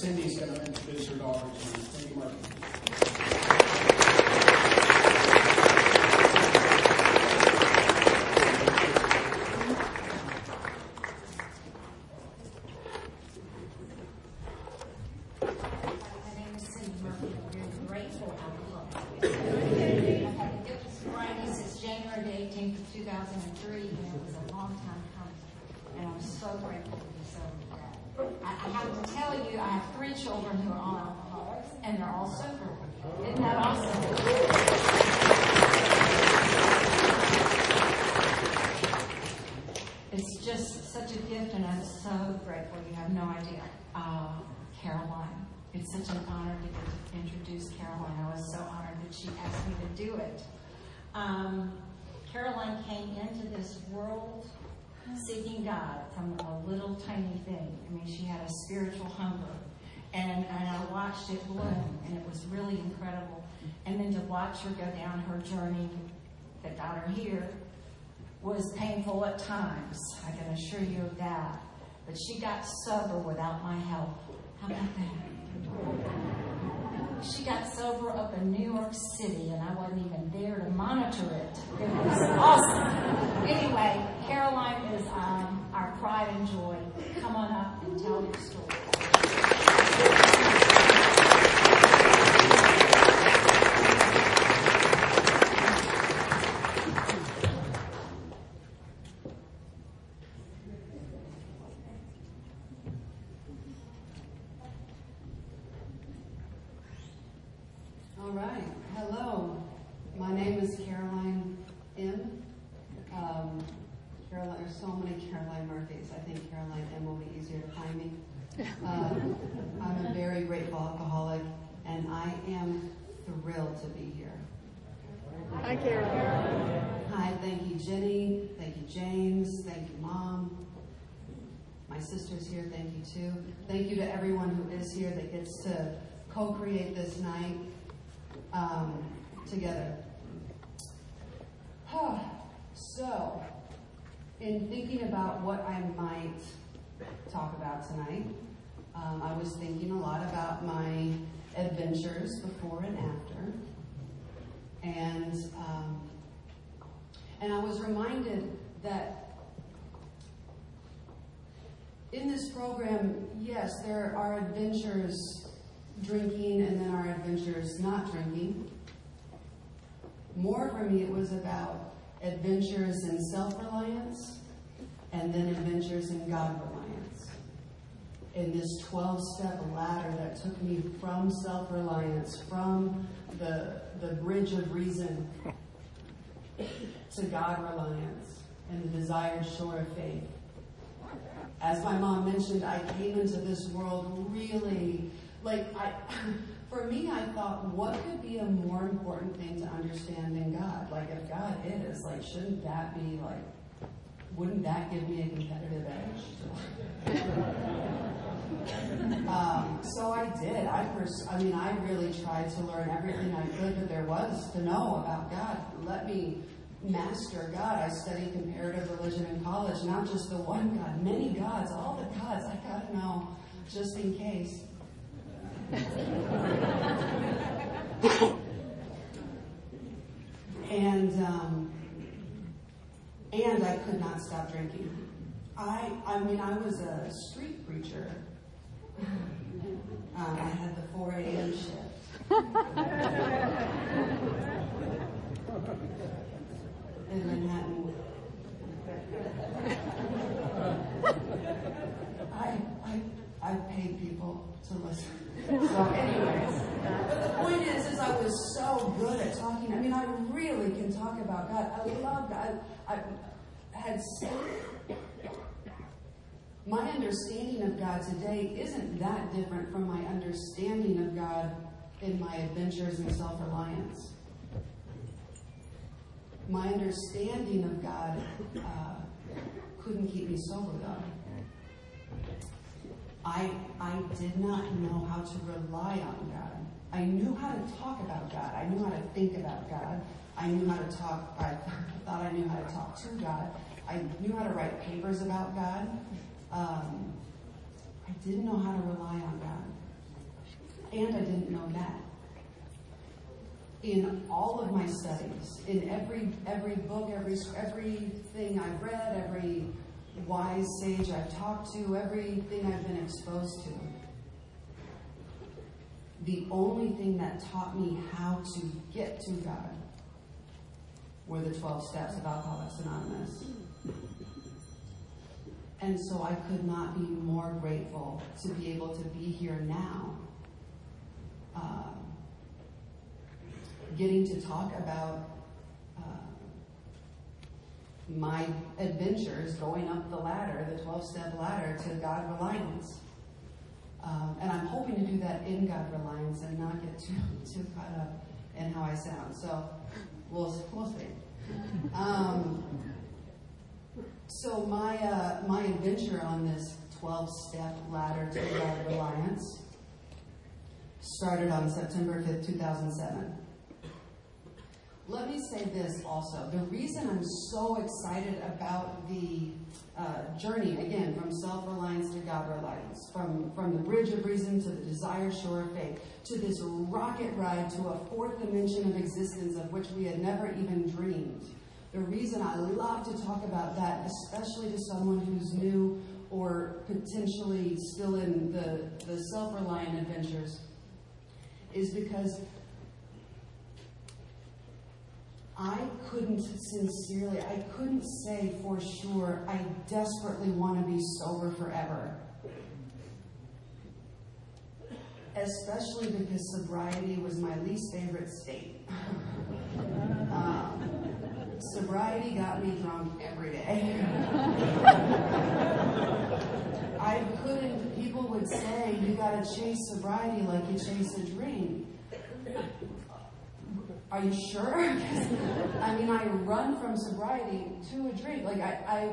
Cindy's going to introduce her daughter to you. Thank you, Mark. Children who are all alcoholics, and they're all sober. Isn't that awesome? It's just such a gift, and I'm so grateful. You have no idea. Caroline, it's such an honor to get to introduce Caroline. I was so honored that she asked me to do it. Caroline came into this world seeking God from a little tiny thing. I mean, she had a spiritual hunger. And I watched it bloom, and it was really incredible. And then to watch her go down her journey that got her here was painful at times. I can assure you of that. But she got sober without my help. How about that? She got sober up in New York City, and I wasn't even there to monitor it. It was awesome. Anyway, Caroline is our pride and joy. Come on up and tell your story. All right. Hello. My name is Caroline M. There's so many Caroline Murphys. I think Caroline M will be easier to find me. I'm a very grateful alcoholic, and I am thrilled to be here. Hi, Caroline. Hi, thank you, Jenny. Thank you, James. Thank you, Mom. My sister's here. Thank you, too. Thank you to everyone who is here that gets to co-create this night together. So, in thinking about what I might talk about tonight, I was thinking a lot about my adventures before and after. And I was reminded that in this program, yes, there are adventures drinking and then our adventures not drinking. More for me, it was about adventures in self-reliance and then adventures in God-reliance. In this 12-step ladder that took me from self-reliance, from the bridge of reason to God-reliance and the desired shore of faith. As my mom mentioned, I came into this world really, for me, I thought, what could be a more important thing to understand than God? Like, if God is, shouldn't that be, wouldn't that give me a competitive edge? So I did. I really tried to learn everything I could that there was to know about God. Let me master God. I studied comparative religion in college, not just the one God, many gods, all the gods. I got to know just in case. And I could not stop drinking. I was a street preacher. I had the 4 a.m. shift. In Manhattan. I paid people to listen. So anyways, but the point is I was so good at talking. I really can talk about God. I love God. I had my understanding of God today isn't that different from my understanding of God in my adventures in self-reliance. My understanding of God couldn't keep me sober, though. I did not know how to rely on God. I knew how to talk about God. I knew how to think about God. I knew how to talk. I thought I knew how to talk to God. I knew how to write papers about God. I didn't know how to rely on God. And I didn't know that. In all of my studies, in every book, everything I've read, every wise sage I've talked to, everything I've been exposed to, the only thing that taught me how to get to God were the 12 steps of Alcoholics Anonymous. And so I could not be more grateful to be able to be here now, getting to talk about my adventures going up the ladder, the 12-step ladder to God Reliance. And I'm hoping to do that in God Reliance and not get too caught up in how I sound. So we'll see. So my adventure on this 12-step ladder to God Reliance started on September 5th, 2007. Let me say this also. The reason I'm so excited about the journey, again, from self-reliance to God Reliance, from the bridge of reason to the desire shore of faith, to this rocket ride to a fourth dimension of existence of which we had never even dreamed. The reason I love to talk about that, especially to someone who's new or potentially still in the self-reliant adventures, is because I couldn't say for sure, I desperately want to be sober forever. Especially because sobriety was my least favorite state. Sobriety got me drunk every day. I couldn't, people would say, you gotta chase sobriety like you chase a dream. Are you sure? I mean, I run from sobriety to a drink. Like I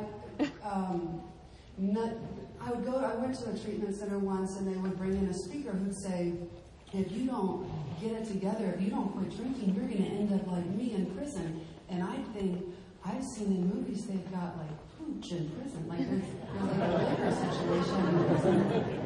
went to a treatment center once, and they would bring in a speaker who'd say, if you don't get it together, if you don't quit drinking, you're going to end up like me in prison. And I think, I've seen in movies they've got like pooch in prison, like there's like a liquor situation in prison.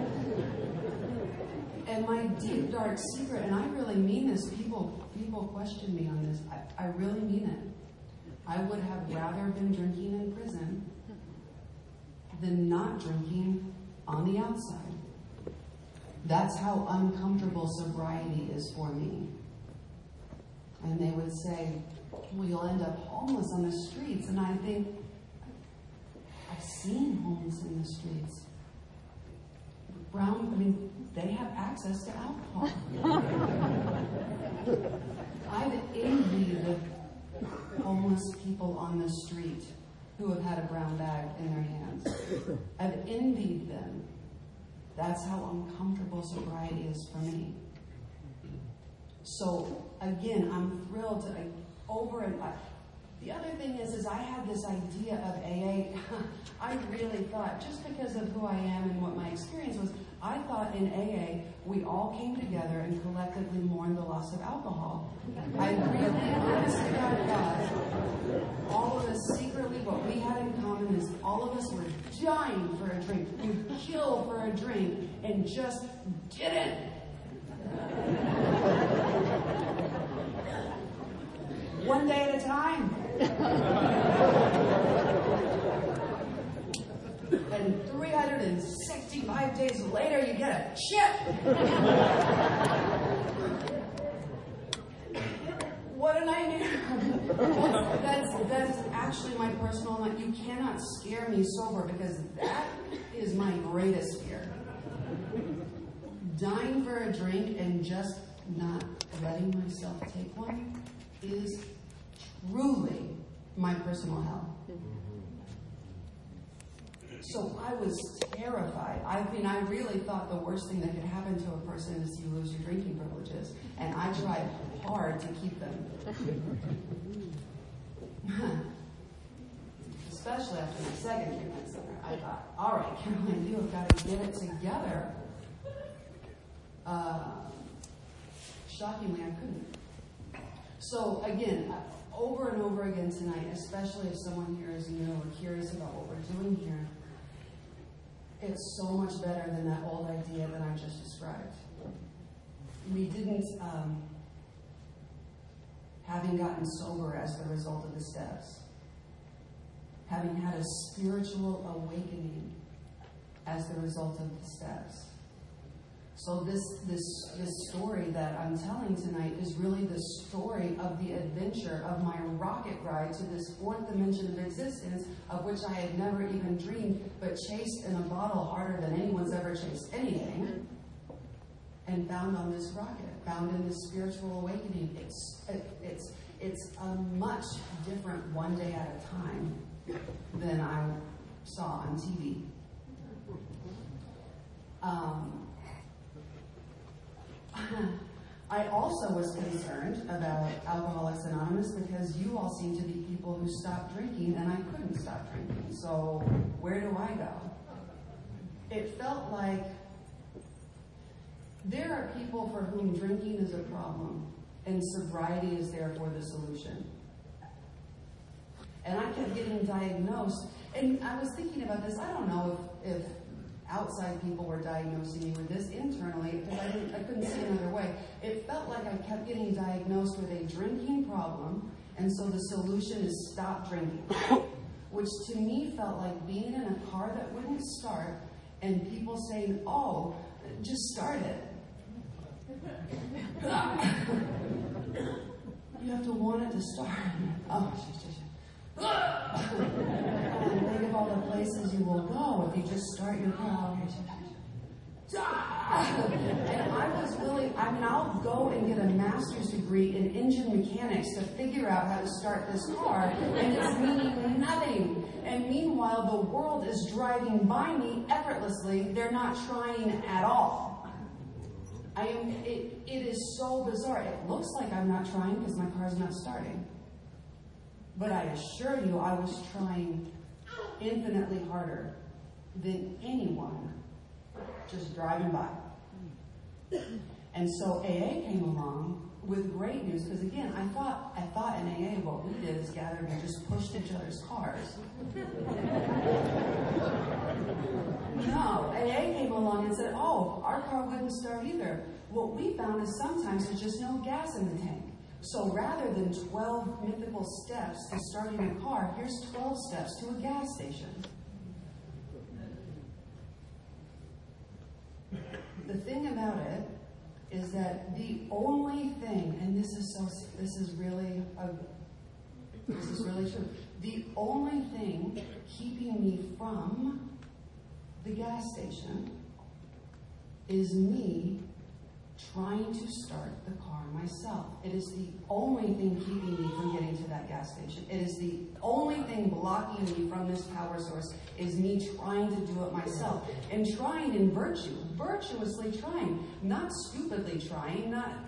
And my deep, dark secret, and I really mean this, people question me on this, I really mean it. I would have rather been drinking in prison than not drinking on the outside. That's how uncomfortable sobriety is for me. And they would say, well, you'll end up homeless on the streets. And I think, I've seen homeless in the streets. They have access to alcohol. I've envied the homeless people on the street who have had a brown bag in their hands. I've envied them. That's how uncomfortable sobriety is for me. So, again, I'm thrilled to the other thing is I had this idea of AA. I really thought, just because of who I am and what my experience was, I thought in AA we all came together and collectively mourned the loss of alcohol. I really honestly thought all of us secretly, what we had in common is all of us were dying for a drink. We'd kill for a drink and just didn't. One day at a time. And 365 days later, you get a chip. What a nightmare. That's actually my personal life. You cannot scare me sober because that is my greatest fear. Dying for a drink and just not letting myself take one is truly my personal hell. So I was terrified. I really thought the worst thing that could happen to a person is you lose your drinking privileges. And I tried hard to keep them. Especially after my second treatment center. I thought, all right, Caroline, you have got to get it together. Shockingly, I couldn't. So again, over and over again tonight, especially if someone here is new or curious about what we're doing here, it's so much better than that old idea that I just described. we didn't, having gotten sober as the result of the steps, having had a spiritual awakening as the result of the steps. So this story that I'm telling tonight is really the story of the adventure of my rocket ride to this fourth dimension of existence, of which I had never even dreamed, but chased in a bottle harder than anyone's ever chased anything, and found on this rocket, found in this spiritual awakening. It's a much different one day at a time than I saw on TV. I also was concerned about Alcoholics Anonymous because you all seem to be people who stopped drinking and I couldn't stop drinking. So where do I go? It felt like there are people for whom drinking is a problem and sobriety is therefore the solution. And I kept getting diagnosed. And I was thinking about this. I don't know if outside people were diagnosing me with this internally, because I couldn't see another way. It felt like I kept getting diagnosed with a drinking problem, and so the solution is stop drinking. Which to me felt like being in a car that wouldn't start, and people saying, oh, just start it. You have to want it to start. Oh, and think of all the places you will go if you just start your car. And I was willing, I'll go and get a master's degree in engine mechanics to figure out how to start this car, and it's meaning nothing. And meanwhile, the world is driving by me effortlessly. They're not trying at all. It is so bizarre. It looks like I'm not trying because my car's not starting. But I assure you, I was trying infinitely harder than anyone just driving by. And so AA came along with great news, because again, I thought in AA what we did is gathered and just pushed each other's cars. No, AA came along and said, oh, our car wouldn't start either. What we found is sometimes there's just no gas in the tank. So rather than 12 mythical steps to starting a car, here's 12 steps to a gas station. The thing about it is that the only thing, and this is really true, the only thing keeping me from the gas station is me trying to start the car myself. It is the only thing keeping me from getting to that gas station. It is the only thing blocking me from this power source is me trying to do it myself. And trying in virtue, virtuously trying, not stupidly trying,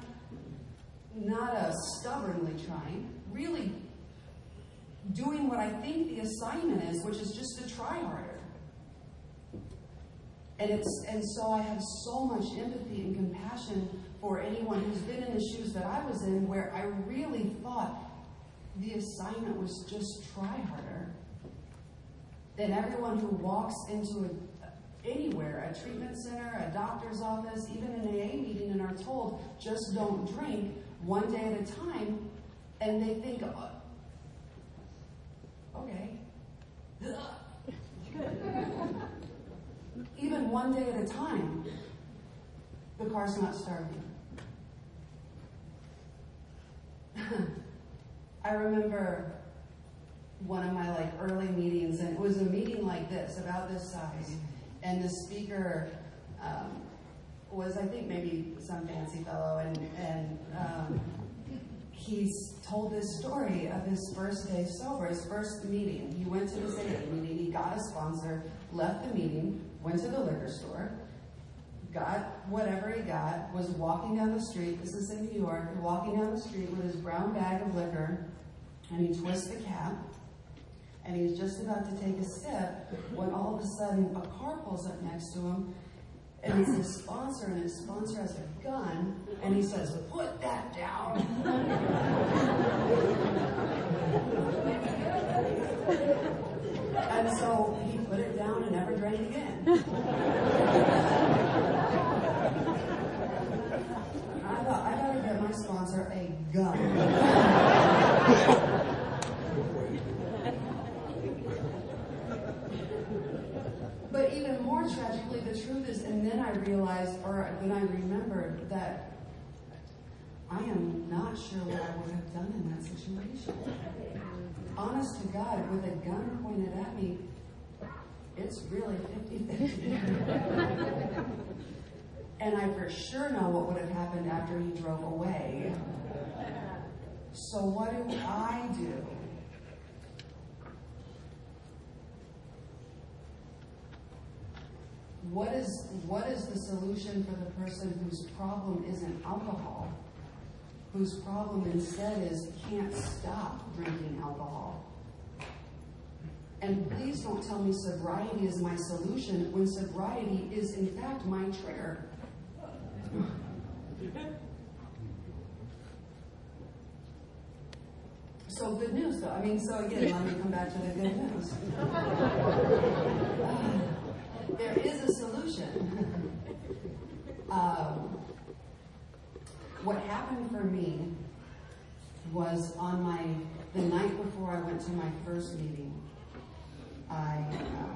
not stubbornly trying, really doing what I think the assignment is, which is just to try harder. And so I have so much empathy and compassion for anyone who's been in the shoes that I was in, where I really thought the assignment was just try harder. And everyone who walks into anywhere, a treatment center, a doctor's office, even an AA meeting, and are told, just don't drink one day at a time, and they think, okay. Even one day at a time, the car's not starting. I remember one of my early meetings, and it was a meeting like this, about this size, and the speaker was, I think, maybe some fancy fellow, and he's told this story of his first day sober, his first meeting. He went to this AA meeting, he got a sponsor, left the meeting, went to the liquor store, got whatever he got, was walking down the street, this is in New York, walking down the street with his brown bag of liquor, and he twists the cap, and he's just about to take a sip, when all of a sudden a car pulls up next to him, and it's his sponsor, and his sponsor has a gun, and he says, "Put that down." And so he put it down and never drank again. But even more tragically, the truth is, and then I realized, or then I remembered that I am not sure what I would have done in that situation. Honest to God, with a gun pointed at me, it's really 50-50. And I for sure know what would have happened after he drove away. So what do I do? What is the solution for the person whose problem isn't alcohol, whose problem instead is can't stop drinking alcohol? And please don't tell me sobriety is my solution when sobriety is in fact my trigger. So good news though. So again, let me come back to the good news. There is a solution. What happened for me was on the night before I went to my first meeting, all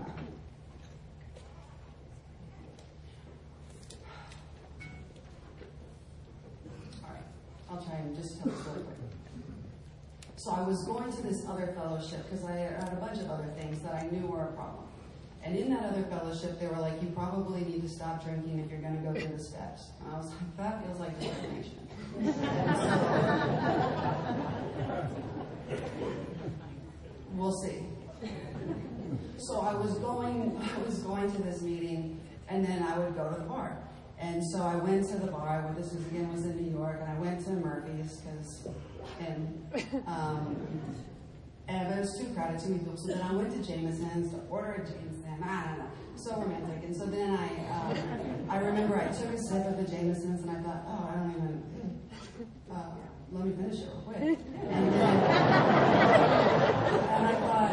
right, I'll try and just tell the story quick. So I was going to this other fellowship because I had a bunch of other things that I knew were a problem. And in that other fellowship, they were like, you probably need to stop drinking if you're going to go through the steps. And I was like, that feels like discrimination. We'll see. So I was going to this meeting, and then I would go to the bar. And so I went to the bar. This was in New York, and I went to Murphy's and it was too crowded, too many people. So then I went to Jameson's to order a Jameson. I don't know, so romantic. And so then I remember I took a sip of the Jameson's, and I thought, oh, I don't even. Let me finish it real quick. And I thought,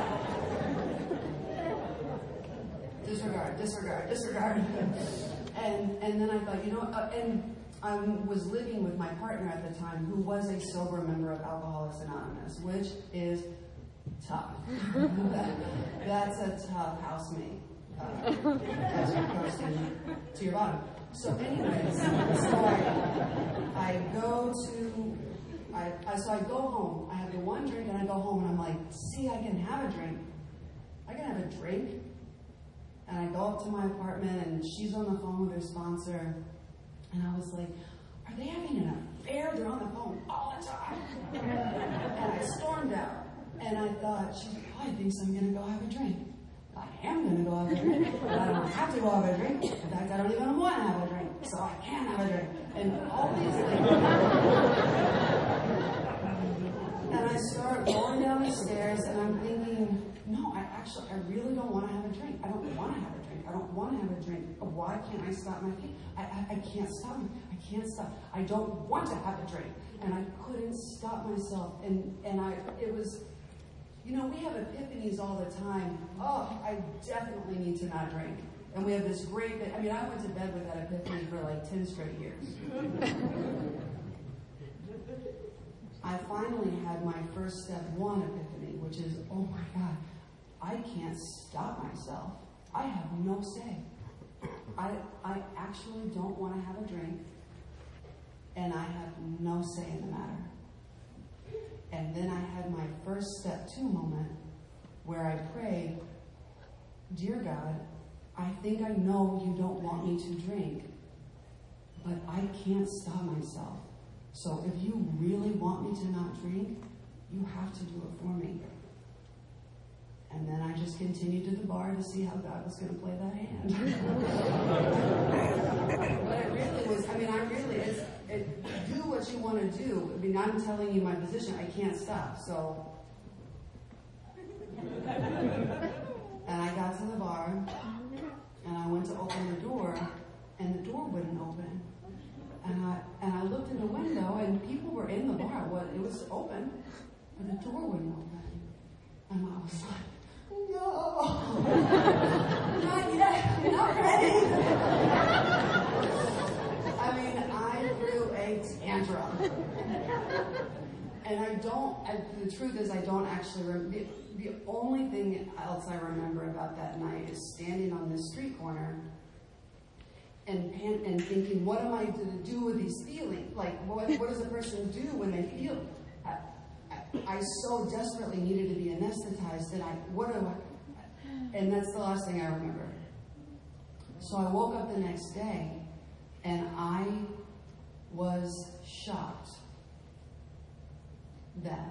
disregard. And then I thought, and I was living with my partner at the time, who was a sober member of Alcoholics Anonymous, which is tough. That's a tough housemate as you're coasting to your bottom. So anyways, I go home. I have the one drink and I go home and I'm like, see, I can have a drink. And I go up to my apartment and she's on the phone with her sponsor. And I was like, are they having an affair? They're on the phone all the time. And I stormed out. And I thought, she probably thinks I'm going to go have a drink. I am going to go have a drink, but I don't have to go have a drink. In fact, I don't even want to have a drink, so I can't have a drink. And all these things. And I start going down the stairs, and I'm thinking, no, I really don't want to have a drink. I don't want to have a drink. I don't want to have a drink. Why can't I stop my feet? I can't stop. I can't stop. I don't want to have a drink. And I couldn't stop myself. It was... we have epiphanies all the time. Oh, I definitely need to not drink. And we have this great, I went to bed with that epiphany for like 10 straight years. I finally had my first step one epiphany, which is, oh my God, I can't stop myself. I have no say. I actually don't want to have a drink, and I have no say in the matter. And then I had my first step two moment where I prayed, dear God, I think I know you don't want me to drink, but I can't stop myself. So if you really want me to not drink, you have to do it for me. And then I just continued to the bar to see how God was going to play that hand. But it really was, do what you want to do. I'm telling you my position. I can't stop. So, and I got to the bar, and I went to open the door, and the door wouldn't open. And I looked in the window, and people were in the bar. It was open, but the door wouldn't open. And I was like, no, not yet, I'm not ready. I threw a tantrum. And the truth is I don't actually remember. The only thing else I remember about that night is standing on this street corner and thinking, what am I to do with these feelings? Like, what does a person do when they feel? I so desperately needed to be anesthetized that and that's the last thing I remember. So I woke up the next day and I was shocked that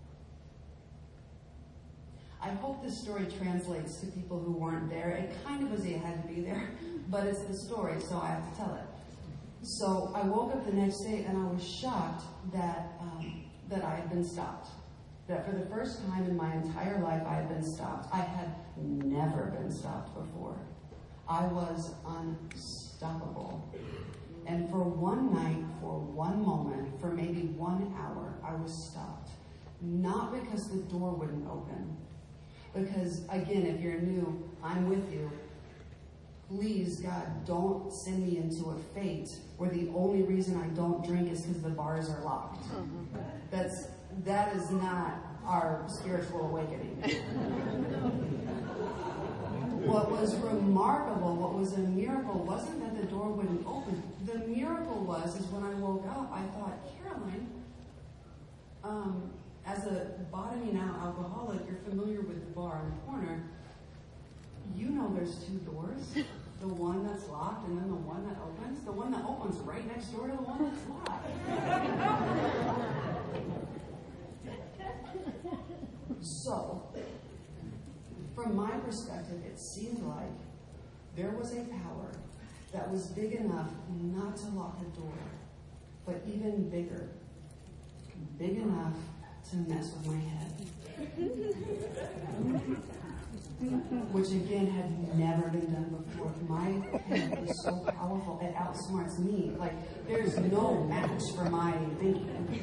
I hope this story translates to people who weren't there. It kind of was, you had to be there, but it's the story, so I have to tell it. So I woke up the next day and I was shocked that I had been stopped. That for the first time in my entire life I had been stopped. I had never been stopped before. I was unstoppable. And for one night, for one moment, for maybe 1 hour, I was stopped. Not because the door wouldn't open. Because, again, if you're new, I'm with you. Please, God, don't send me into a fate where the only reason I don't drink is because the bars are locked. That is not our spiritual awakening. What was remarkable, what was a miracle, wasn't that the door wouldn't open. The miracle is when I woke up, I thought, Caroline, as a bottoming out alcoholic, you're familiar with the bar in the corner. You know there's two doors. The one that's locked and then the one that opens. The one that opens right next door to the one that's locked. So, from my perspective, it seemed like there was a power that was big enough not to lock the door, but even bigger, big enough to mess with my head. Which again had never been done before. My head is so powerful, it outsmarts me. Like, there's no match for my thinking.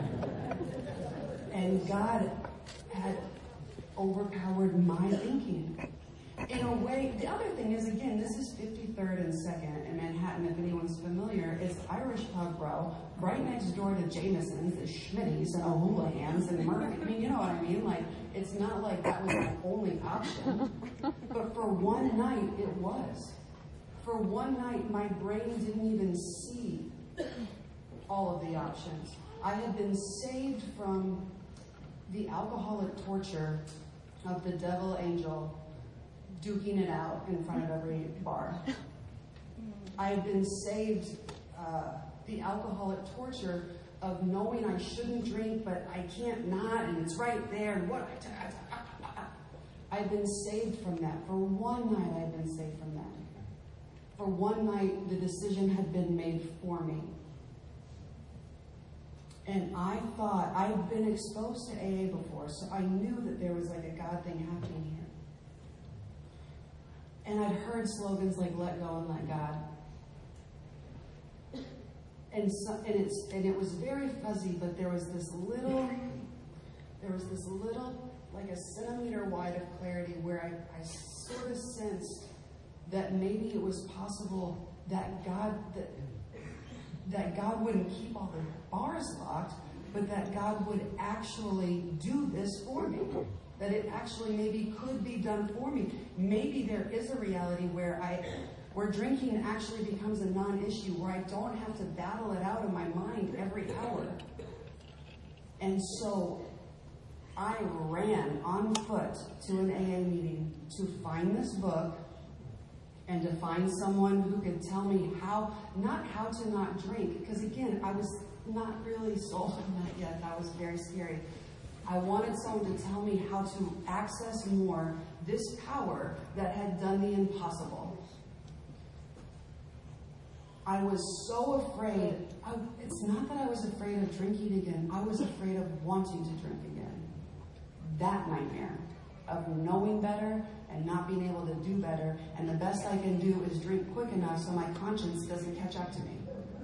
And God had overpowered my thinking. In a way, the other thing is, again, this is 53rd and 2nd in Manhattan, if anyone's familiar. It's Irish pub row, right next door to Jameson's, the Schmitty's, and O'Houlihan's, and Murray. I mean, you know what I mean? Like, it's not like that was my only option. But for one night, it was. For one night, my brain didn't even see all of the options. I had been saved from the alcoholic torture of the devil angel duking it out in front of every bar. I had been saved the alcoholic torture of knowing I shouldn't drink, but I can't not, and it's right there, and what I had been saved from that. For one night, I had been saved from that. For one night, the decision had been made for me. And I thought, I'd been exposed to AA before, so I knew that there was like a God thing happening here. And I'd heard slogans like "Let go and let God," and it was very fuzzy. But there was this little, like a centimeter wide of clarity where I sort of sensed that maybe it was possible that God wouldn't keep all the bars locked, but that God would actually do this for me. That it actually maybe could be done for me. Maybe there is a reality where drinking actually becomes a non-issue, where I don't have to battle it out in my mind every hour. And so I ran on foot to an AA meeting to find this book and to find someone who could tell me not how to not drink, because again, I was not really sold on that yet. That was very scary. I wanted someone to tell me how to access more this power that had done the impossible. I was so afraid. It's not that I was afraid of drinking again. I was afraid of wanting to drink again. That nightmare of knowing better and not being able to do better, and the best I can do is drink quick enough so my conscience doesn't catch up to me.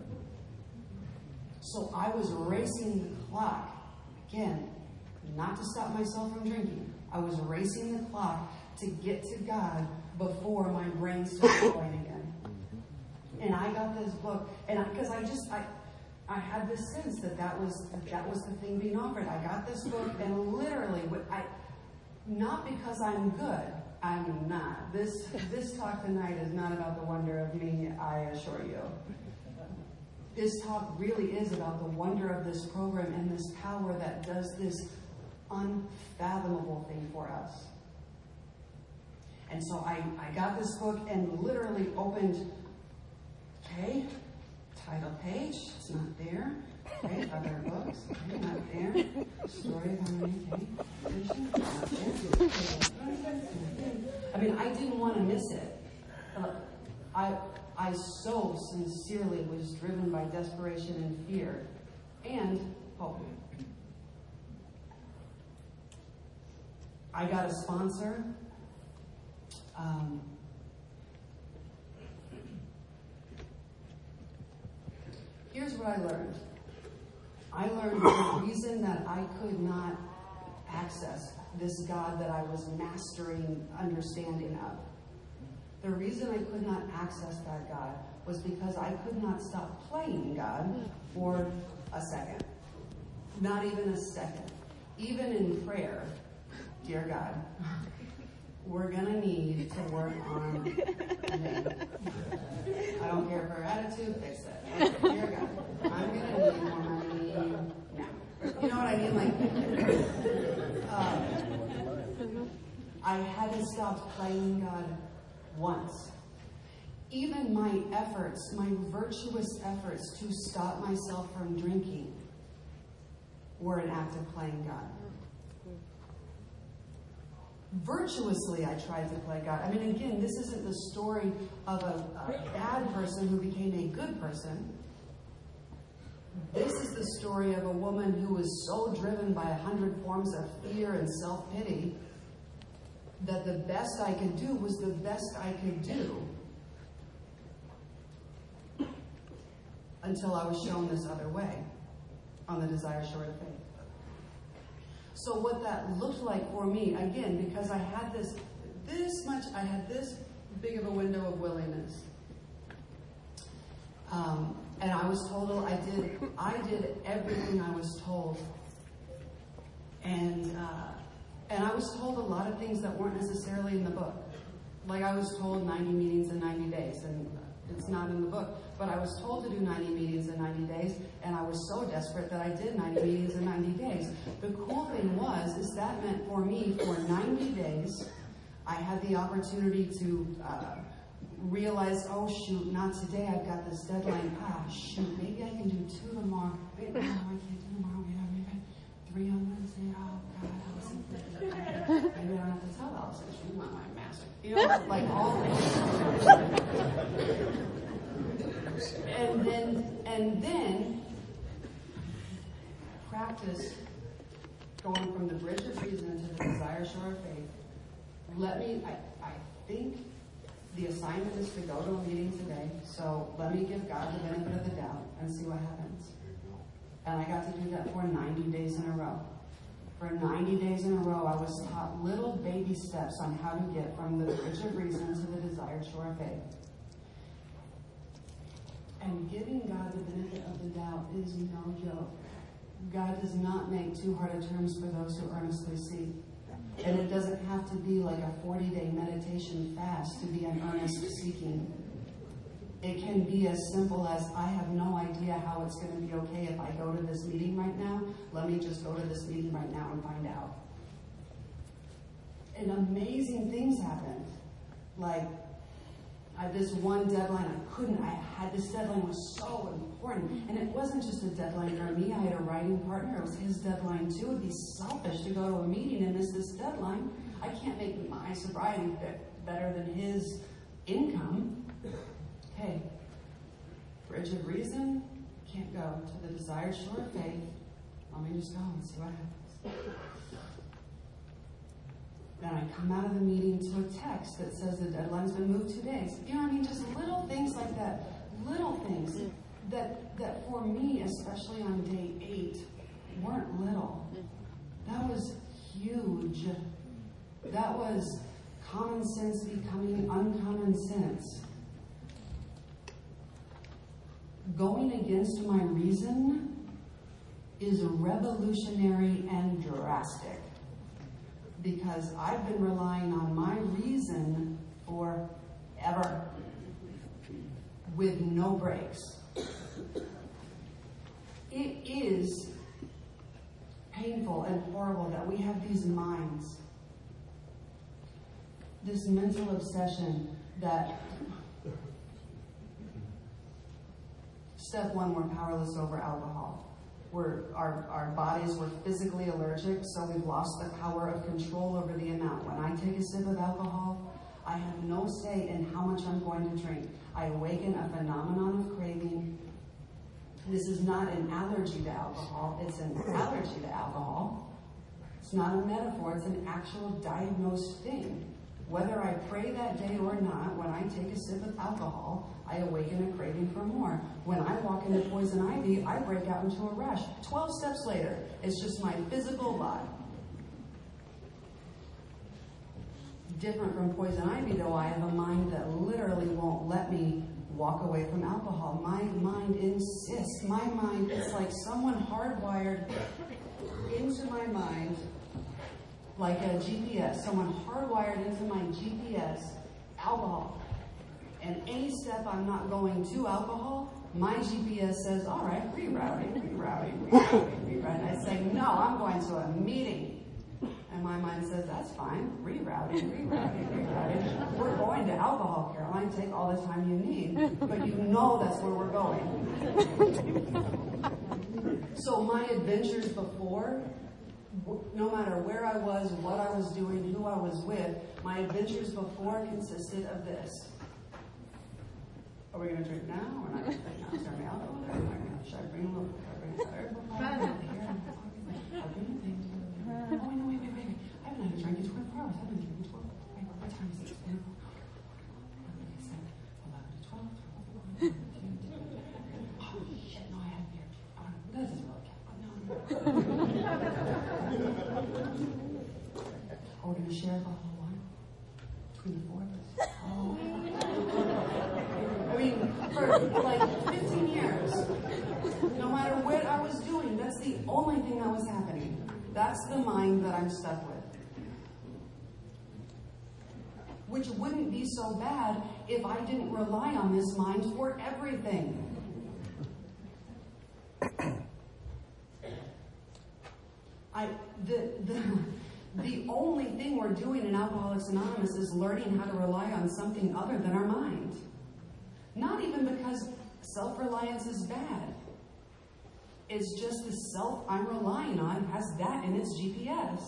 So I was racing the clock again. Not to stop myself from drinking. I was racing the clock to get to God before my brain started going again. And I got this book, and because I had this sense that was the thing being offered. I got this book, and literally, not because I'm good. I'm not. This talk tonight is not about the wonder of me, I assure you. This talk really is about the wonder of this program and this power that does this unfathomable thing for us. And so I got this book and literally opened, okay, title page, it's not there. Okay, other books, okay, not there. Story of Harmony, okay. Vision, not there. I mean, I didn't want to miss it. I so sincerely was driven by desperation and fear and hope. I got a sponsor. Here's what I learned. I learned the reason that I could not access this God that I was mastering understanding of. The reason I could not access that God was because I could not stop playing God for a second. Not even a second. Even in prayer, dear God, we're going to need to work on me. I don't care if her attitude, fix it. Dear God, I'm going to need more money now. You know what I mean? I hadn't stopped playing God once. Even my efforts, my virtuous efforts to stop myself from drinking were an act of playing God. Virtuously, I tried to play God. I mean, again, this isn't the story of a bad person who became a good person. This is the story of a woman who was so driven by 100 forms of fear and self-pity that the best I could do was the best I could do until I was shown this other way on the Desire Shore of Faith. So what that looked like for me, again, because I had this big of a window of willingness. And I was told I did everything I was told. And I was told a lot of things that weren't necessarily in the book. Like I was told 90 meetings in 90 days, and it's not in the book. But I was told to do 90 meetings in 90 days, and I was so desperate that I did 90 meetings in 90 days. The cool thing is that meant for me, for 90 days, I had the opportunity to realize, oh shoot, not today, I've got this deadline. Shoot, maybe I can do 2 tomorrow. Wait, no, I can't do tomorrow. Maybe 3 on Wednesday. Oh God, Allison. Maybe I don't have to tell Allison. She's not my master. You know, like all and then practice going from the bridge of reason to the Desire Shore of Faith. I think the assignment is to go to a meeting today, so let me give God the benefit of the doubt and see what happens. And I got to do that for 90 days in a row. For 90 days in a row, I was taught little baby steps on how to get from the bridge of reason to the Desire Shore of Faith. And giving God the benefit of the doubt is no joke. God does not make too hard of terms for those who earnestly seek. And it doesn't have to be like a 40-day meditation fast to be an earnest seeking. It can be as simple as, I have no idea how it's going to be okay if I go to this meeting right now. Let me just go to this meeting right now and find out. And amazing things happened. Like, this one deadline, this deadline was so important. And it wasn't just a deadline for me. I had a writing partner. It was his deadline too. It would be selfish to go to a meeting and miss this deadline. I can't make my sobriety better than his income. Okay, bridge of reason, can't go to the Desire Shore of Faith. Let me just go and see what happens. Then I come out of the meeting to a text that says the deadline's been moved 2 days. You know what I mean? Just little things like that. Little things that for me, especially on day 8, weren't little. That was huge. That was common sense becoming uncommon sense. going against my reason is revolutionary and drastic, because I've been relying on my reason forever with no breaks. It is painful and horrible that we have these minds, this mental obsession that step one, we're powerless over alcohol. Our bodies were physically allergic, so we've lost the power of control over the amount. When I take a sip of alcohol, I have no say in how much I'm going to drink. I awaken a phenomenon of craving. This is not an allergy to alcohol, it's an allergy to alcohol. It's not a metaphor, it's an actual diagnosed thing. Whether I pray that day or not, when I take a sip of alcohol, I awaken a craving for more. When I walk into poison ivy, I break out into a rush. 12 steps later, it's just my physical body. Different from poison ivy, though, I have a mind that literally won't let me walk away from alcohol. My mind insists. My mind is like someone hardwired into my mind, like a GPS. Someone hardwired into my GPS alcohol. And any step I'm not going to alcohol, my GPS says, all right, rerouting. I say, no, I'm going to a meeting. And my mind says, that's fine, rerouting. We're going to alcohol, Caroline, take all the time you need, but you know that's where we're going. So my adventures before, no matter where I was, what I was doing, who I was with, my adventures before consisted of this. Are we going to drink now or not going to drink now? Is there any alcohol there? Should I bring a little? Oh, wait. I haven't had a drink in 24 hours. I've been drinking 12. Wait, what time is it? 11 to 12. Oh, shit, no, I had beer. Oh, no, this doesn't really count. No. We're going to share a bottle of wine between the four of us. Oh. I mean, for like 15 years, no matter what I was doing, that's the only thing that was happening. That's the mind that I'm stuck with. Which wouldn't be so bad if I didn't rely on this mind for everything. The only thing we're doing in Alcoholics Anonymous is learning how to rely on something other than our mind. Not even because self-reliance is bad. It's just the self I'm relying on has that in its GPS.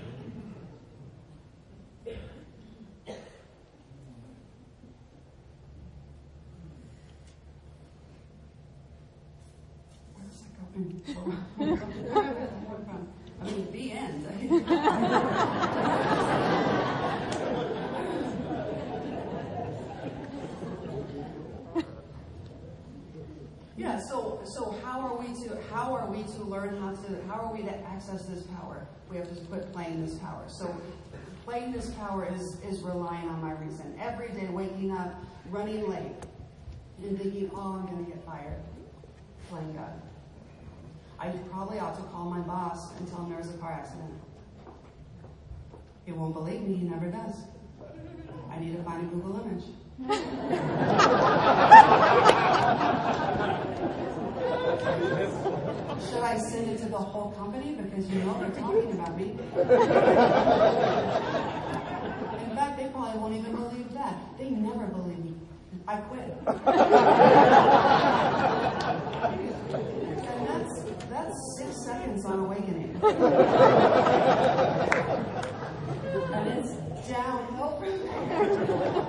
Where's that going? I mean, the end. Yeah, so how are we to learn how are we to access this power? We have to quit playing this power. So playing this power is relying on my reason. Every day waking up, running late, and thinking, oh, I'm going to get fired. Playing God. I probably ought to call my boss and tell him there was a car accident. He won't believe me, he never does. I need to find a Google image. Should I send it to the whole company? Because you know they're talking about me. In fact, they probably won't even believe that. They never believe me. I quit. And that's 6 seconds on awakening. And it's downhill from there.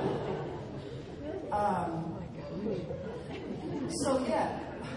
So yeah,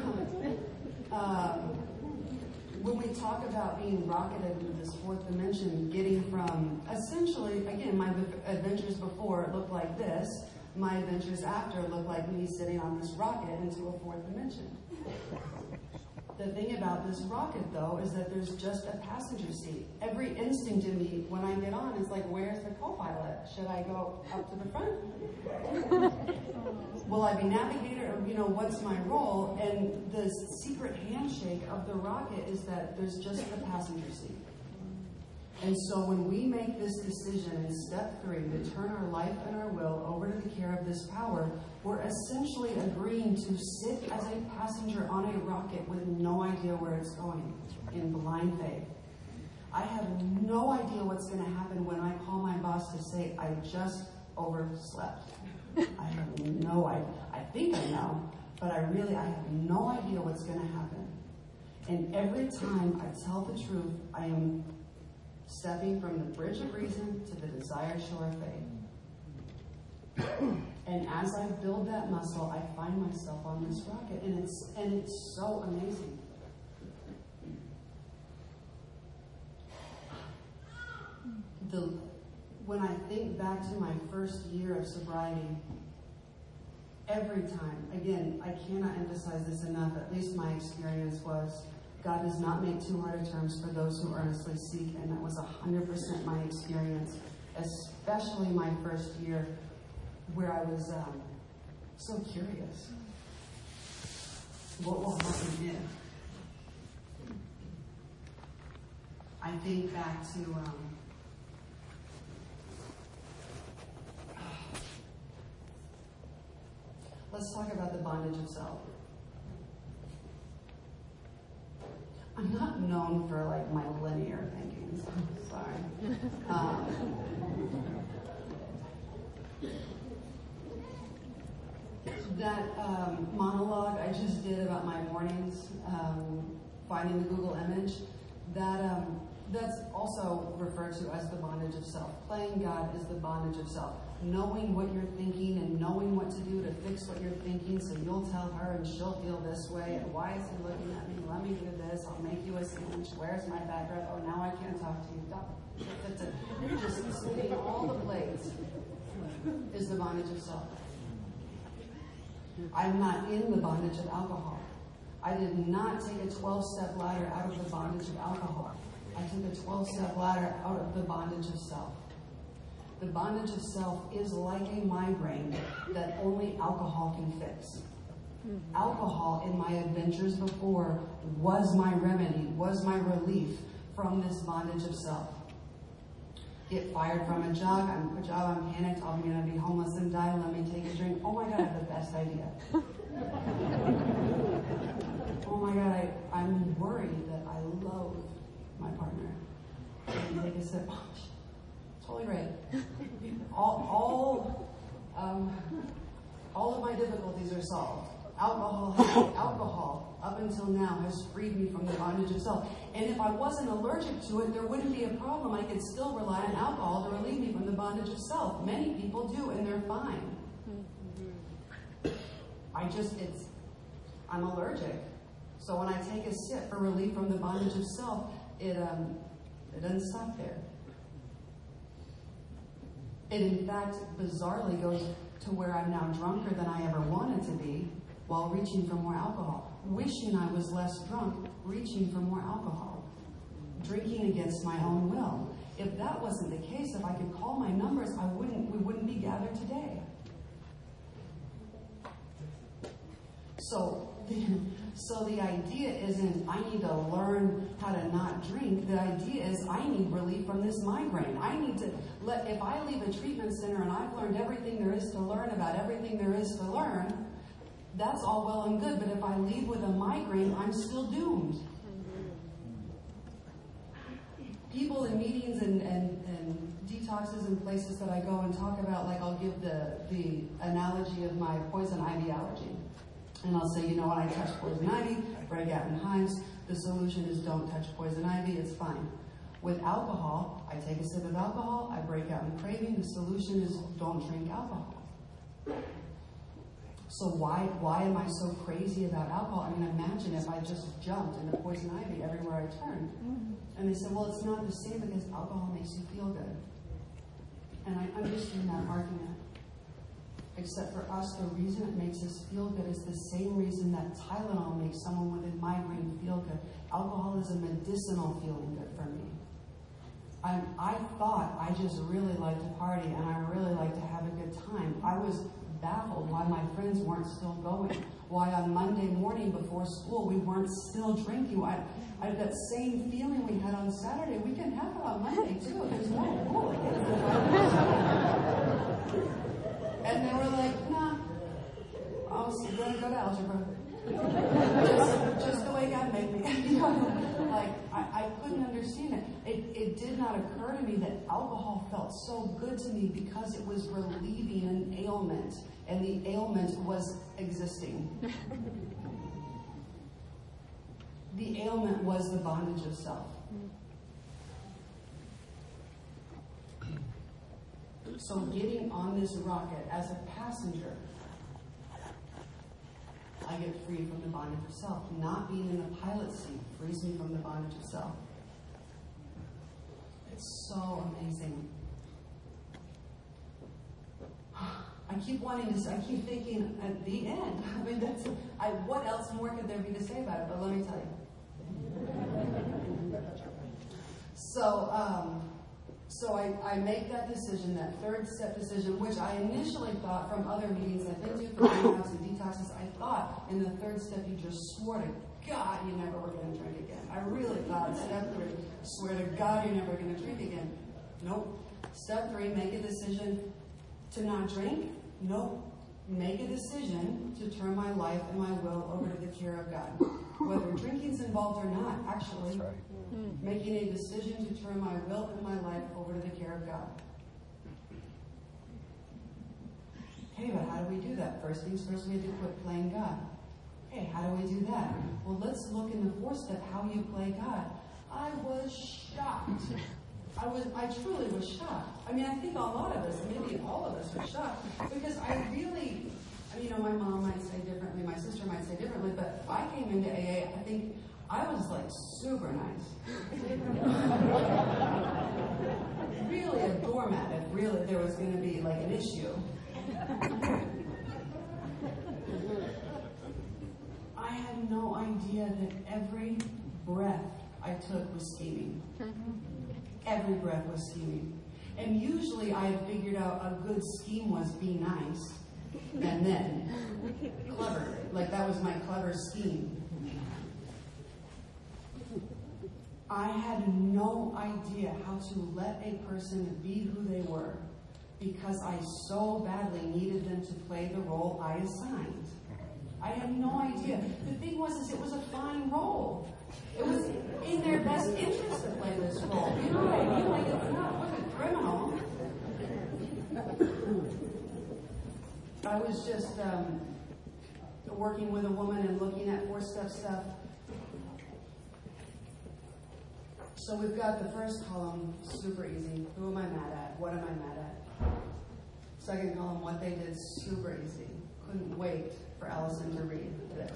when we talk about being rocketed into this fourth dimension, getting from essentially, again, my adventures before looked like this. My adventures after look like me sitting on this rocket into a fourth dimension. The thing about about this rocket, though, is that there's just a passenger seat. Every instinct in me, when I get on, is like, where's the co-pilot? Should I go up to the front? Will I be navigator? Or, what's my role? And the secret handshake of the rocket is that there's just the passenger seat. And so when we make this decision in step 3 to turn our life and our will over to the care of this power, we're essentially agreeing to sit as a passenger on a rocket with no idea where it's going, in blind faith. I have no idea what's going to happen when I call my boss to say, I just overslept. I have no idea. I think I know, but I have no idea what's going to happen. And every time I tell the truth, I am stepping from the bridge of reason to the desired shore of faith. And as I build that muscle, I find myself on this rocket, and it's so amazing. When I think back to my first year of sobriety, every time, again, I cannot emphasize this enough, at least my experience was, God does not make too hard of terms for those who earnestly seek, and that was 100% my experience, especially my first year, where I was so curious. What will happen if? I think back to let's talk about the bondage of self. I'm not known for my linear thinking, so sorry. That monologue I just did about my mornings, finding the Google image, that's also referred to as the bondage of self. Playing God is the bondage of self. Knowing what you're thinking and knowing what to do to fix what you're thinking, so you'll tell her and she'll feel this way. And why is he looking at me? Let me do this. I'll make you a sandwich. Where's my bad breath? Oh, now I can't talk to you. You're just spinning all the plates. Is the bondage of self. I'm not in the bondage of alcohol. I did not take a 12-step ladder out of the bondage of alcohol. I took a 12-step ladder out of the bondage of self. The bondage of self is like a migraine that only alcohol can fix. Alcohol, in my adventures before, was my remedy, was my relief from this bondage of self. Get fired from a job, I'm panicked, I'm going to be homeless and die, let me take a drink. Oh my God, I have the best idea. Oh my God, I'm worried that I loathe my partner. And take a sip. Totally great. All of my difficulties are solved. Alcohol, up until now, has freed me from the bondage of self. And if I wasn't allergic to it, there wouldn't be a problem. I could still rely on alcohol to relieve me from the bondage of self. Many people do, and they're fine. I'm allergic. So when I take a sip for relief from the bondage of self, it doesn't stop there. It, in fact, bizarrely goes to where I'm now drunker than I ever wanted to be while reaching for more alcohol. Wishing I was less drunk, reaching for more alcohol. Drinking against my own will. If that wasn't the case, if I could call my numbers, we wouldn't be gathered today. So the idea isn't I need to learn how to not drink. The idea is I need relief from this migraine. I need to if I leave a treatment center and I've learned everything there is to learn about everything there is to learn, that's all well and good. But if I leave with a migraine, I'm still doomed. People in meetings and detoxes and places that I go and talk about, like I'll give the analogy of my poison ivy allergy. And I'll say, when I touch poison ivy, break out in hives. The solution is don't touch poison ivy, it's fine. With alcohol, I take a sip of alcohol, I break out in craving. The solution is don't drink alcohol. So why am I so crazy about alcohol? I mean, imagine if I just jumped into poison ivy everywhere I turned. And they said, well, it's not the same because alcohol makes you feel good. And I understand that argument. Except for us, the reason it makes us feel good is the same reason that Tylenol makes someone with a migraine feel good. alcohol is a medicinal feeling good for me. I thought I just really liked to party and I really liked to have a good time. I was baffled why my friends weren't still going, why on Monday morning before school we weren't still drinking. I had that same feeling we had on Saturday. We can have it on Monday too. There's no rule against it. And they were like, nah, I was going to go to algebra. just the way God made me. Like, I couldn't understand it. It did not occur to me that alcohol felt so good to me because it was relieving an ailment, and the ailment was existing. The ailment was the bondage of self. So getting on this rocket as a passenger, I get free from the bondage of self. Not being in the pilot seat frees me from the bondage of self. It's so amazing. I keep thinking at the end. I mean, what else more could there be to say about it? But let me tell you. So I make that decision, that third step decision, which I initially thought from other meetings I've been to for detox and detoxes, I thought in the third step you just swore to God you never were going to drink again. I really thought step 3, swear to God you're never going to drink again. Nope. Step 3, make a decision to not drink. Nope. Make a decision to turn my life and my will over to the care of God. Whether drinking's involved or not, actually. Right. Making a decision to turn my will and my life over to the care of God. Okay, but how do we do that? First things first, we have to quit playing God. Okay, how do we do that? Well, let's look in the fourth step, how you play God. I was shocked. I truly was shocked. I mean, I think a lot of us, maybe all of us are shocked, because my mom might say differently, my sister might say differently, but I came into AA, I think I was like super nice. Really a doormat if really there was going to be like an issue. I had no idea that every breath I took was scheming. Every breath was scheming. And usually I had figured out a good scheme was be nice, and then clever. Like that was my clever scheme. I had no idea how to let a person be who they were because I so badly needed them to play the role I assigned. I had no idea. The thing was, it was a fine role. It was in their best interest to play this role. You know what I mean? Like, it wasn't criminal. I was just working with a woman and looking at 4-step stuff. So we've got the first column, super easy. Who am I mad at? What am I mad at? Second column, what they did, super easy. Couldn't wait for Allison to read this.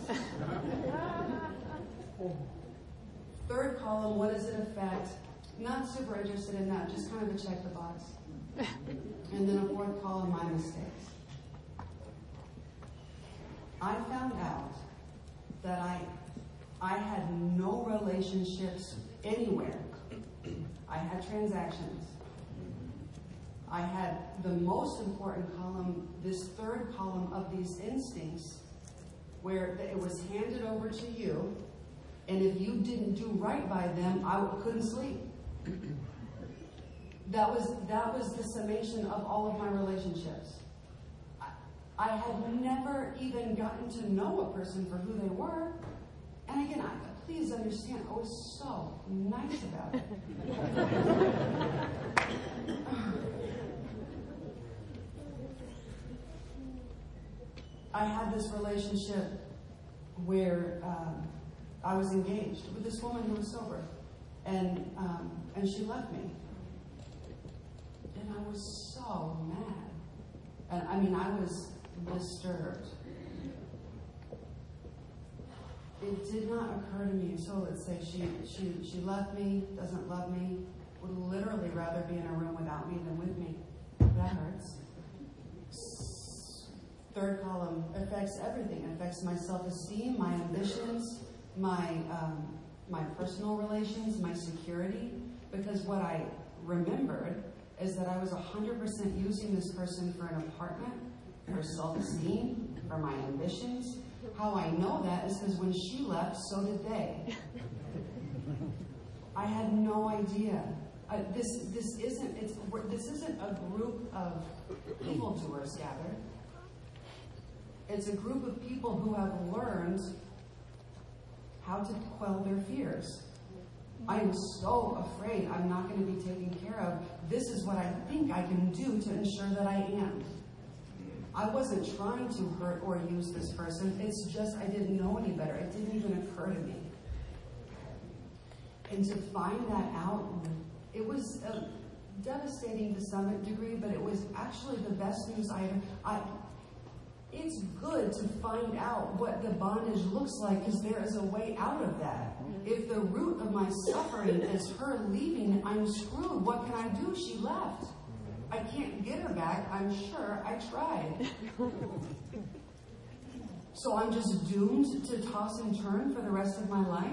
Third column, what does it affect? Not super interested in that, just kind of a check the box. And then a fourth column, my mistakes. I found out that I had no relationships anywhere. I had transactions. I had the most important column, this third column of these instincts, where it was handed over to you, and if you didn't do right by them, I couldn't sleep. That was the summation of all of my relationships. I had never even gotten to know a person for who they were. And again, please understand, I was so nice about it. I had this relationship where I was engaged with this woman who was sober, and she left me. And I was so mad. And I mean, I was disturbed. It did not occur to me. So let's say she left me, doesn't love me, would literally rather be in a room without me than with me. That hurts. Third column affects everything. It affects my self-esteem, my ambitions, my my personal relations, my security, because what I remembered is that I was 100% using this person for an apartment, for self-esteem, for my ambitions. How I know that is because when she left, so did they. I had no idea. This isn't a group of evildoers gathered. It's a group of people who have learned how to quell their fears. I am so afraid I'm not going to be taken care of. This is what I think I can do to ensure that I am. I wasn't trying to hurt or use this person. It's just I didn't know any better. It didn't even occur to me. And to find that out, it was devastating to some degree, but it was actually the best news it's good to find out what the bondage looks like, because there is a way out of that. If the root of my suffering is her leaving, I'm screwed. What can I do? She left. I can't get her back. I'm sure I tried. So I'm just doomed to toss and turn for the rest of my life?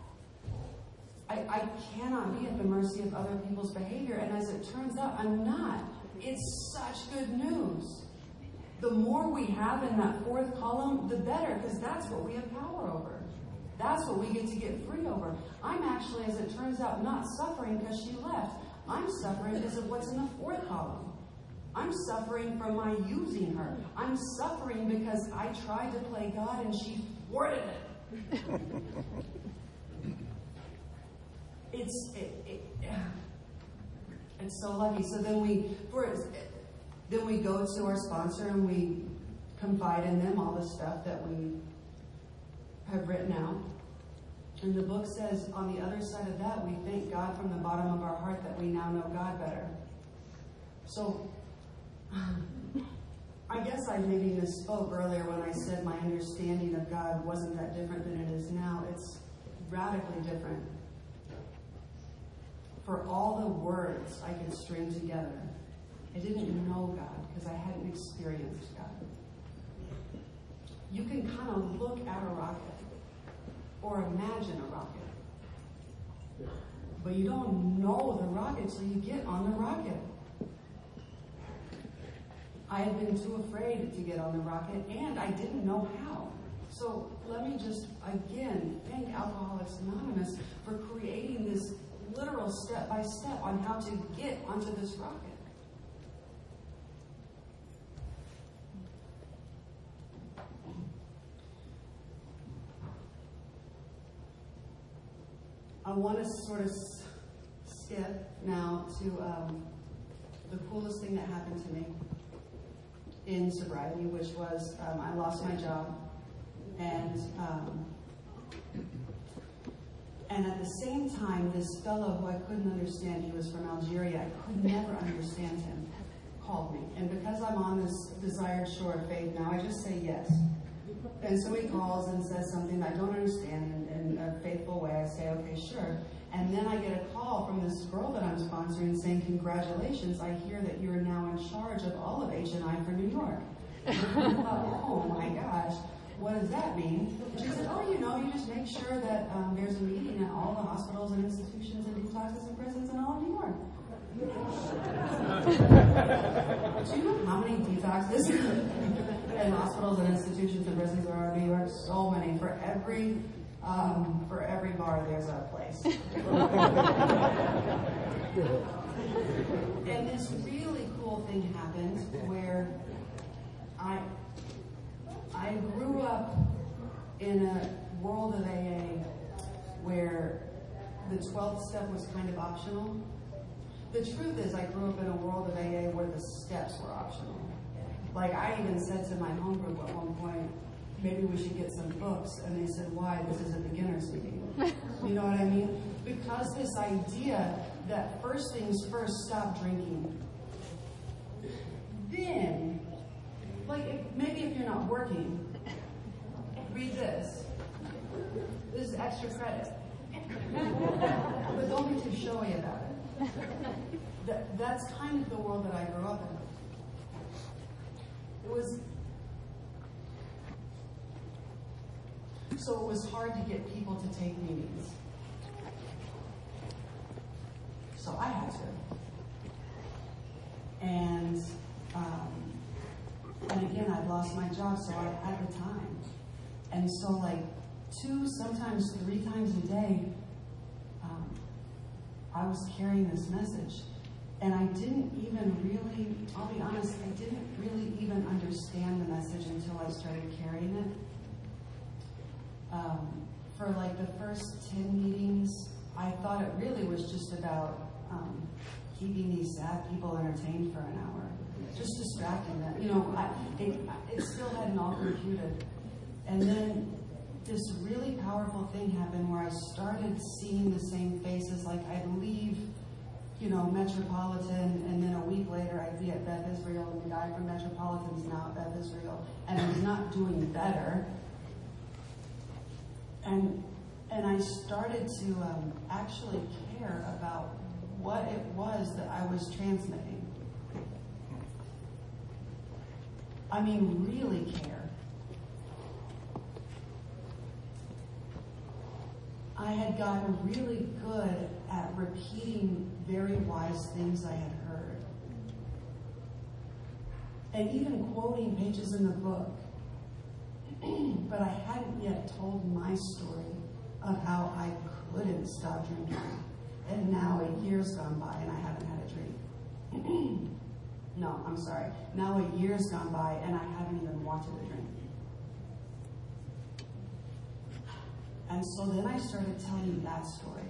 I cannot be at the mercy of other people's behavior, and as it turns out, I'm not. It's such good news. The more we have in that fourth column, the better, because that's what we have power over. That's what we get to get free over. I'm actually, as it turns out, not suffering because she left. I'm suffering because of what's in the fourth column. I'm suffering from my using her. I'm suffering because I tried to play God and she thwarted it. It's so lucky. So then we go to our sponsor and we confide in them all the stuff that we have written out. And the book says, on the other side of that, we thank God from the bottom of our heart that we now know God better. So, I guess I maybe misspoke earlier when I said my understanding of God wasn't that different than it is now. It's radically different. For all the words I could string together, I didn't know God because I hadn't experienced God. You can kind of look at a rocket or imagine a rocket, but you don't know the rocket till you get on the rocket. I had been too afraid to get on the rocket, and I didn't know how. So let me just, again, thank Alcoholics Anonymous for creating this literal step-by-step on how to get onto this rocket. I want to sort of skip now to the coolest thing that happened to me in sobriety, which was I lost my job, and at the same time, this fellow who I couldn't understand, he was from Algeria, I could never understand him, called me. And because I'm on this desired shore of faith now, I just say yes. And so he calls and says something I don't understand in a faithful way. I say, okay, sure. And then I get a call from this girl that I'm sponsoring saying, congratulations, I hear that you're now in charge of all of H&I for New York. And I thought, oh my gosh, what does that mean? She said, oh, you just make sure that there's a meeting at all the hospitals and institutions and detoxes and prisons in all of New York. Do you know how many detoxes and hospitals and institutions and prisons there are in New York? So many. For every bar, there's a place. And this really cool thing happened where I grew up in a world of AA where the 12th step was kind of optional. The truth is, I grew up in a world of AA where the steps were optional. Like, I even said to my home group at one point, maybe we should get some books. And they said, why? This is a beginner's meeting. You know what I mean? Because this idea that first things first, stop drinking. Then, maybe if you're not working, read this. This is extra credit. But don't be too showy about it. That's kind of the world that I grew up in. So it was hard to get people to take meetings. so I had to. And again, I'd lost my job, so I had the time. And so like 2, sometimes 3 times a day, I was carrying this message. And I didn't even really, I'll be honest, I didn't really even understand the message until I started carrying it. For like the first 10 meetings, I thought it really was just about keeping these sad people entertained for an hour, just distracting them. You know, it still hadn't all computed. And then this really powerful thing happened where I started seeing the same faces. Like I'd leave, you know, Metropolitan, and then a week later I'd be at Beth Israel, and the guy from Metropolitan's now at Beth Israel, and he's not doing better. And I started to actually care about what it was that I was transmitting. I mean, really care. I had gotten really good at repeating very wise things I had heard. And even quoting pages in the book. But I hadn't yet told my story of how I couldn't stop drinking. And now a year's gone by and I haven't had a drink. No, I'm sorry. Now a year's gone by and I haven't even wanted a drink. And so then I started telling that story.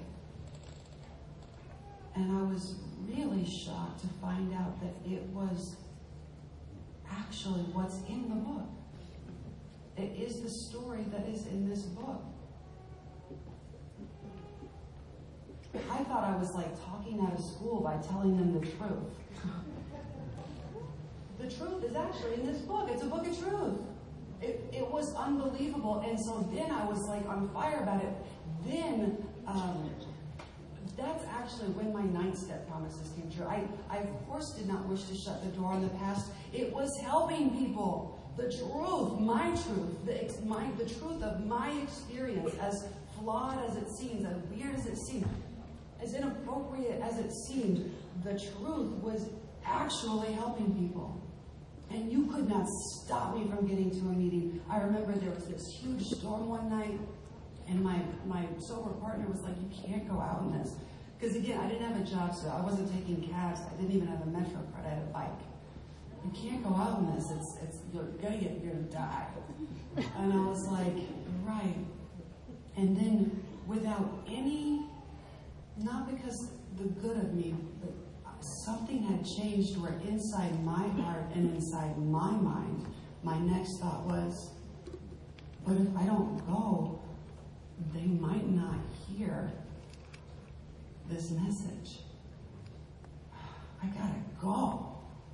And I was really shocked to find out that it was actually what's in the book. It is the story that is in this book. I thought I was like talking out of school by telling them the truth. The truth is actually in this book. It's a book of truth. It was unbelievable. And so then I was like on fire about it. Then that's actually when my 9th step promises came true. I of course did not wish to shut the door on the past. It was helping people. The truth, my truth, the truth of my experience, as flawed as it seems, as weird as it seemed, as inappropriate as it seemed, the truth was actually helping people. And you could not stop me from getting to a meeting. I remember there was this huge storm one night, and my sober partner was like, you can't go out in this. Because again, I didn't have a job, so I wasn't taking cabs. I didn't even have a Metro card. I had a bike. You can't go out in this. You're gonna die. And I was like, right. And then without any, not because the good of me, but something had changed where inside my heart and inside my mind, my next thought was, but if I don't go, they might not hear this message. I gotta go.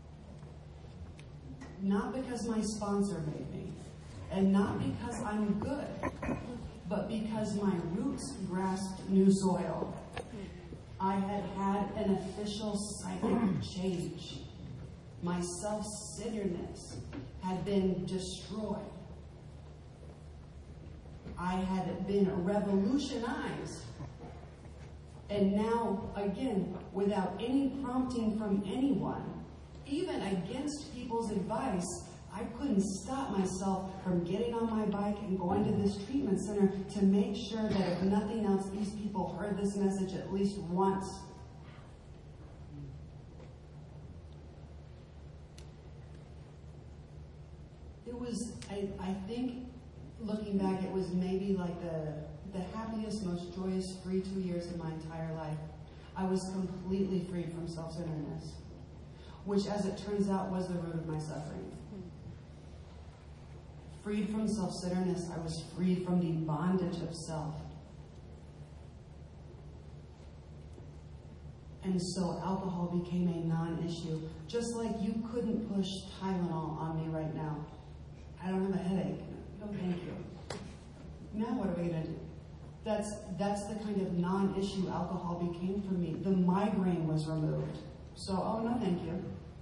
Not because my sponsor made me, and not because I'm good, but because my roots grasped new soil. I had had an official psychic change. My self-centeredness had been destroyed. I had been revolutionized. And now, again, without any prompting from anyone, even against people's advice, I couldn't stop myself from getting on my bike and going to this treatment center to make sure that if nothing else, these people heard this message at least once. It was, I think, looking back, it was maybe like the happiest, most joyous, free 2 years of my entire life. I was completely freed from self-centeredness, which, as it turns out, was the root of my suffering. Freed from self-centeredness, I was freed from the bondage of self. And so alcohol became a non-issue. Just like you couldn't push Tylenol on me right now. I don't have a headache. No, thank you. Now what are we going to do? That's the kind of non-issue alcohol became for me. The migraine was removed. So, oh no, thank you.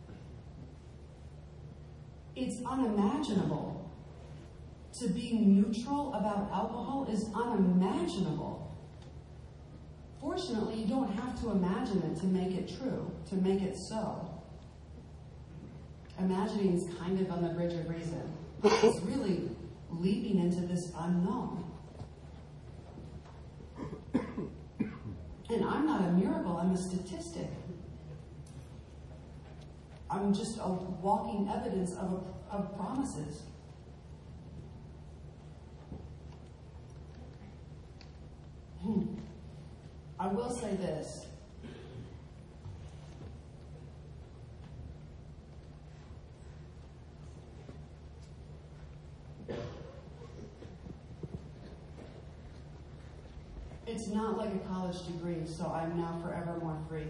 It's unimaginable. To be neutral about alcohol is unimaginable. For Fortunately, you don't have to imagine it to make it true, to make it so. Imagining is kind of on the bridge of reason. It's really leaping into this unknown. And I'm not a miracle, I'm a statistic. I'm just a walking evidence of promises. I will say this. It's not like a college degree, so I'm now forever more free.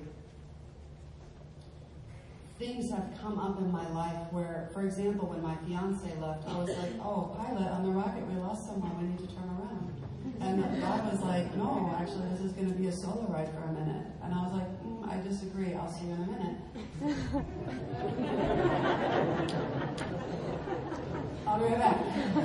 Things have come up in my life where, for example, when my fiance left, I was like, oh, pilot, on the rocket, we lost someone, we need to turn around. And God was like, no, actually, this is going to be a solo ride for a minute. And I was like, I disagree, I'll see you in a minute. I'll be right back.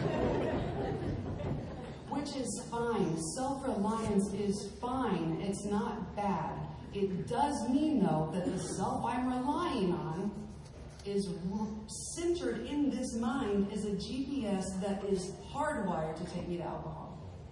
Which is fine. Self-reliance is fine. It's not bad. It does mean, though, that the self I'm relying on is centered in this mind as a GPS that is hardwired to take me to alcohol.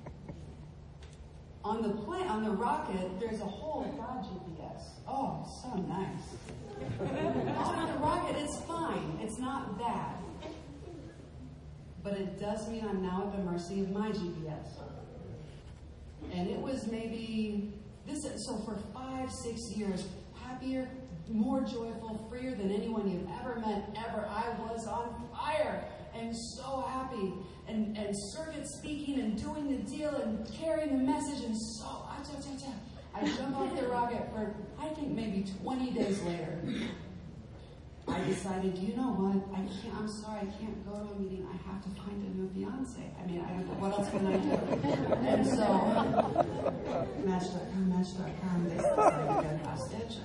On the rocket, there's a whole God GPS. Oh, so nice. On the rocket, it's fine. It's not bad. But it does mean I'm now at the mercy of my GPS. And it was maybe so for 5-6 years, happier, more joyful, freer than anyone you've ever met, ever. I was on fire and so happy and circuit speaking and doing the deal and carrying the message and so I jump off the rocket for I think maybe 20 days later. I decided, you know what? I'm sorry, I can't go to a meeting. I have to find a new fiance. I mean, what else can I do? And so, Match.com, they said I'm a good hostage.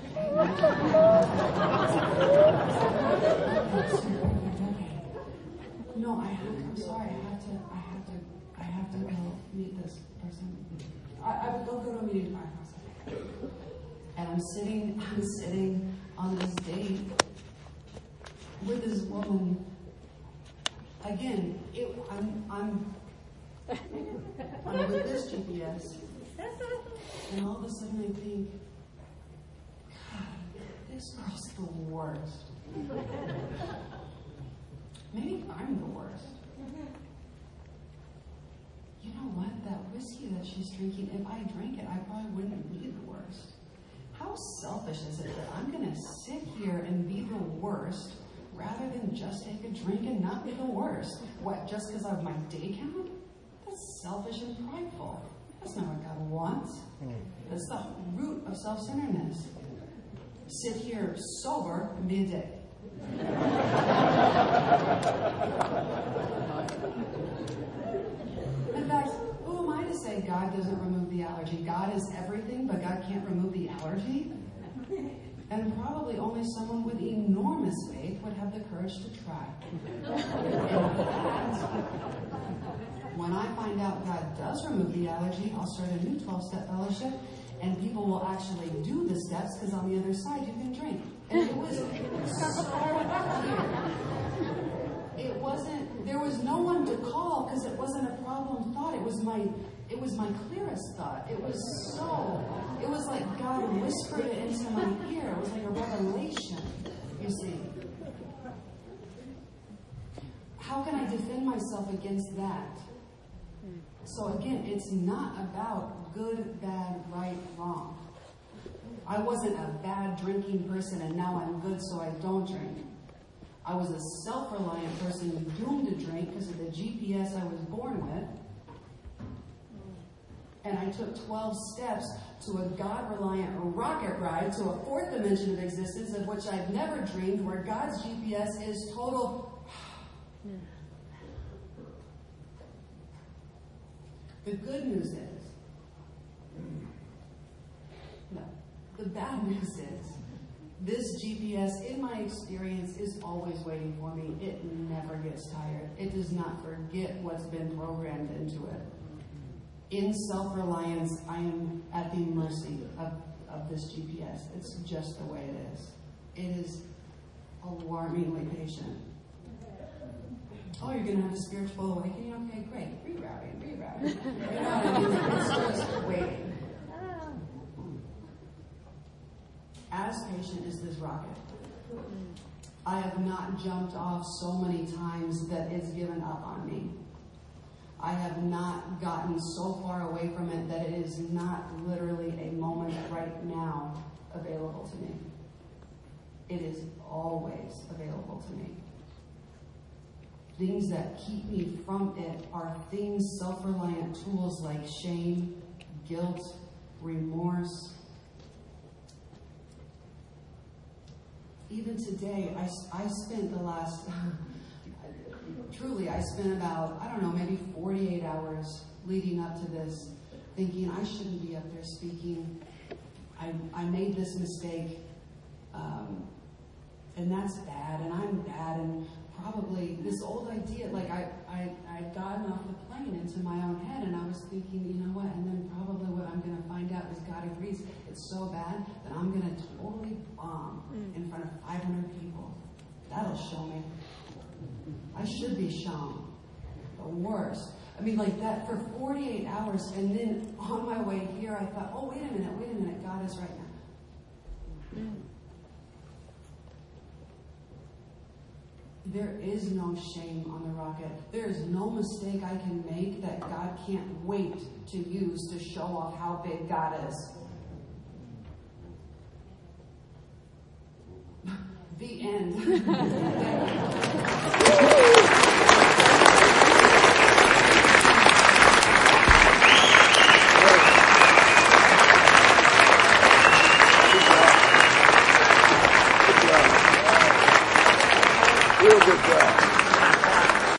No, I'm sorry, I have to go meet this person. I would go to a meeting tomorrow. And I'm sitting on this date with this woman. Again, I'm with this GPS, and all of a sudden I think, God, this girl's the worst. Maybe I'm the worst. You know what? That whiskey that she's drinking, if I drank it, I probably wouldn't be the worst. How selfish is it that I'm going to sit here and be the worst rather than just take a drink and not be the worst? What, just because of my day count? That's selfish and prideful. That's not what God wants. That's the root of self-centeredness. Sit here sober and be a dick. In fact, who am I to say God doesn't remove the allergy? God is everything, but God can't remove the allergy? And probably only someone with enormous faith would have the courage to try. When I find out God does remove the allergy, I'll start a new 12-step fellowship, and people will actually do the steps, because on the other side you can drink. And it was so clear. There was no one to call, because it wasn't a problem thought. It was my clearest thought. It was like God whispered it into my ear. It was like a revelation, you see. How can I defend myself against that? So again, it's not about good, bad, right, wrong. I wasn't a bad drinking person and now I'm good so I don't drink. I was a self-reliant person doomed to drink because of the GPS I was born with. And I took 12 steps to a God-reliant rocket ride to a fourth dimension of existence of which I've never dreamed, where God's GPS is total. The good news is, the bad news is, this GPS, in my experience, is always waiting for me. It never gets tired. It does not forget what's been programmed into it. In self-reliance, I am at the mercy of this GPS. It's just the way it is. It is alarmingly patient. Oh, you're going to have a spiritual awakening? Okay, great. Rerouting. You know what I mean? It's just waiting. As patient as this rocket. I have not jumped off so many times that it's given up on me. I have not gotten so far away from it that it is not literally a moment right now available to me. It is always available to me. Things that keep me from it are things, self-reliant tools like shame, guilt, remorse. Even today, I spent the last, truly, I spent about, I don't know, maybe 48 hours leading up to this, thinking I shouldn't be up there speaking. I made this mistake, and that's bad, and I'm bad, and probably this old idea, like I'd gotten off the plane into my own head, and I was thinking, you know what, and then probably what I'm going to find out is God agrees it's so bad that I'm going to totally bomb in front of 500 people. That'll show me. I should be shown. The worst. I mean, like that for 48 hours, and then on my way here, I thought, oh, wait a minute, God is right now. There is no shame on the rocket. There is no mistake I can make that God can't wait to use to show off how big God is. The end. Real good job.